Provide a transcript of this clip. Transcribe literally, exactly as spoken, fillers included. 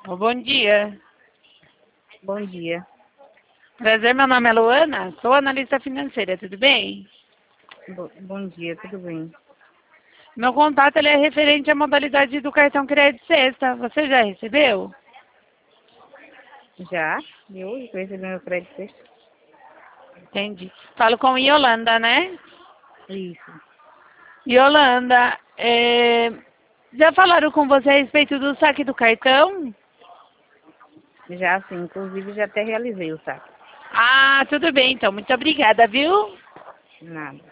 Oh, bom dia. Bom dia. Prazer, meu nome é Luana, sou analista financeira, tudo bem? Bo- bom dia, tudo bem? Meu contato ele é referente à modalidade do cartão crédito sexta. Você já recebeu? Já? De hoje que eu recebi meu crédito sexta? Entendi. Falo com Yolanda, né? Isso. Yolanda, é, já falaram com você a respeito do saque do cartão? Já sim, inclusive já até realizei o saque. Ah, tudo bem, então. Muito obrigada, viu? Nada.